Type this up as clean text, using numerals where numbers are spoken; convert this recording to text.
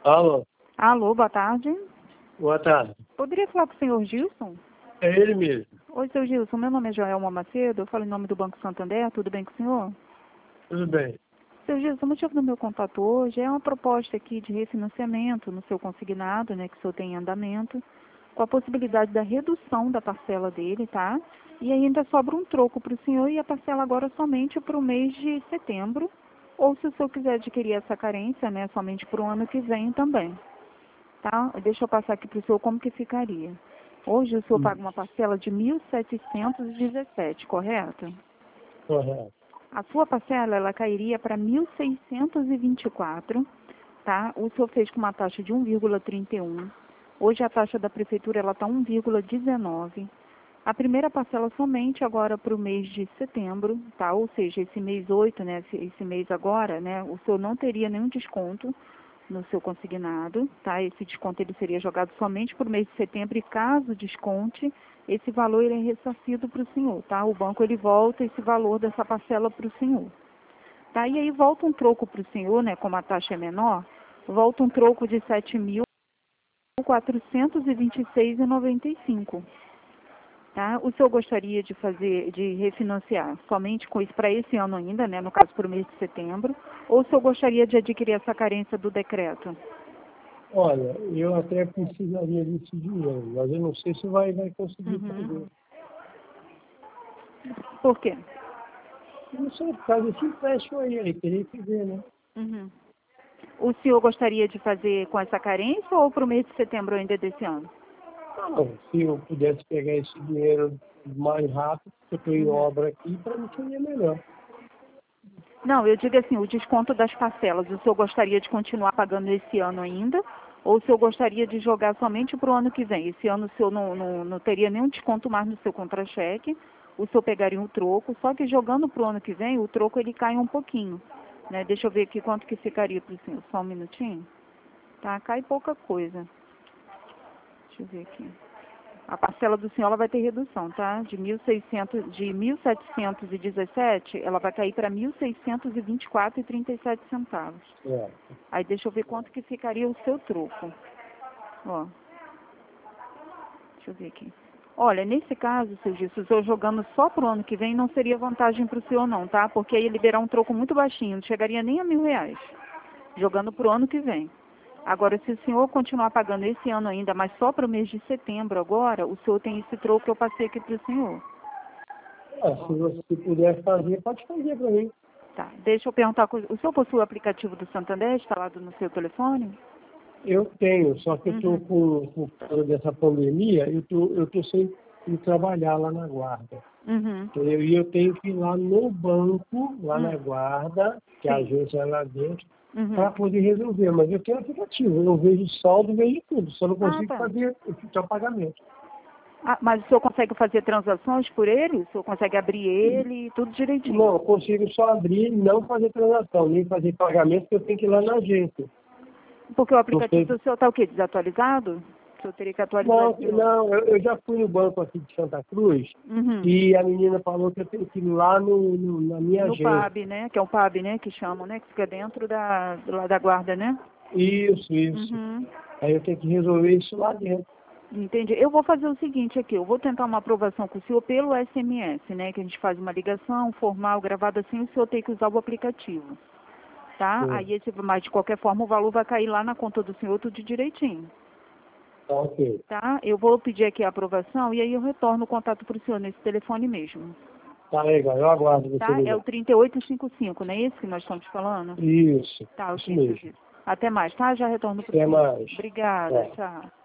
Alô, Alô, boa tarde. boa tarde. Poderia falar com o senhor Gilson? É ele mesmo. Oi, seu Gilson, meu nome é Joelma Macedo, eu falo em nome do Banco Santander, tudo bem com o senhor? Tudo bem. Seu Gilson, o motivo do meu contato hoje é uma proposta aqui de refinanciamento no seu consignado, né, que o senhor tem em andamento, com a possibilidade da redução da parcela dele, tá? E ainda sobra um troco para o senhor e a parcela agora somente para o mês de setembro, ou se o senhor quiser adquirir essa carência, né, somente para o ano que vem também. Tá? Deixa eu passar aqui para o senhor como que ficaria. Hoje o senhor paga uma parcela de 1.717, correto? Correto. A sua parcela, ela cairia para 1.624, tá? O senhor fez com uma taxa de 1,31. Hoje a taxa da prefeitura, ela está 1,19. A primeira parcela somente agora para o mês de setembro, tá? Ou seja, esse mês 8, né? Esse mês agora, né? O senhor não teria nenhum desconto no seu consignado, tá? Esse desconto ele seria jogado somente por mês de setembro e caso desconte, esse valor ele é ressarcido para o senhor, tá? O banco ele volta esse valor dessa parcela para o senhor, tá? E aí volta um troco para o senhor, né? Como a taxa é menor, volta um troco de 7.426,95. Tá? O senhor gostaria de refinanciar somente com isso para esse ano ainda, né? No caso, para o mês de setembro, ou o senhor gostaria de adquirir essa carência do decreto? Olha, eu até precisaria desse dinheiro, mas eu não sei se vai conseguir fazer. Por quê? Eu não sei, por causa desse empréstimo aí teria que ver, né? O senhor gostaria de fazer com essa carência ou para o mês de setembro ainda desse ano? Não, se eu pudesse pegar esse dinheiro mais rápido, porque eu estou em obra aqui, para mim seria melhor. Não, eu digo assim, o desconto das parcelas, o senhor gostaria de continuar pagando esse ano ainda? Ou o senhor gostaria de jogar somente para o ano que vem? Esse ano o senhor não teria nenhum desconto mais no seu contra-cheque, o senhor pegaria um troco, só que jogando para o ano que vem, o troco ele cai um pouquinho. Né? Deixa eu ver aqui quanto que ficaria para o senhor, só um minutinho. Tá, cai pouca coisa. Deixa eu ver aqui. A parcela do senhor ela vai ter redução, tá? De 1.717, ela vai cair para 1.624,37 centavos. É. Aí deixa eu ver quanto que ficaria o seu troco. Ó. Deixa eu ver aqui. Olha, nesse caso, seu Gil, se o senhor jogando só pro ano que vem, não seria vantagem para o senhor não, tá? Porque aí ia liberar um troco muito baixinho, não chegaria nem a R$ 1.000. Jogando pro ano que vem. Agora, se o senhor continuar pagando esse ano ainda, mas só para o mês de setembro agora, o senhor tem esse troco que eu passei aqui para o senhor. Se você puder fazer, pode fazer para mim. Tá, deixa eu perguntar, o senhor possui o aplicativo do Santander instalado no seu telefone? Eu tenho, só que eu estou por causa dessa pandemia, eu tô sem ir trabalhar lá na guarda. Entendeu? E eu tenho que ir lá no banco, lá na guarda, que a agência é lá dentro, para poder resolver. Mas eu tenho aplicativo, eu vejo saldo, vejo tudo, só não consigo fazer o pagamento. Ah, mas o senhor consegue fazer transações por ele? O senhor consegue abrir ele, tudo direitinho? Não, eu consigo só abrir e não fazer transação, nem fazer pagamento, porque eu tenho que ir lá na agência. Porque o aplicativo do senhor está o quê? Desatualizado? O senhor teria que atualizar de novo? Não, eu já fui no banco aqui de Santa Cruz e a menina falou que eu tenho que ir lá na minha agência. No PAB, né? Que é o PAB, né? Que chamam, né? Que fica dentro lá da guarda, né? Isso. Aí eu tenho que resolver isso lá dentro. Entendi. Eu vou fazer o seguinte aqui, eu vou tentar uma aprovação com o senhor pelo SMS, né? Que a gente faz uma ligação formal, gravada assim, o senhor tem que usar o aplicativo. Tá? Aí, mas de qualquer forma, o valor vai cair lá na conta do senhor tudo direitinho. Tá, ok. Tá? Eu vou pedir aqui a aprovação e aí eu retorno o contato para o senhor nesse telefone mesmo. Tá legal, eu aguardo você Tá? ligar. É o 3855, não é esse que nós estamos falando? Isso. Tá, Isso ok. mesmo. Até mais, tá? Já retorno para o senhor. Até mais. Obrigada, tchau.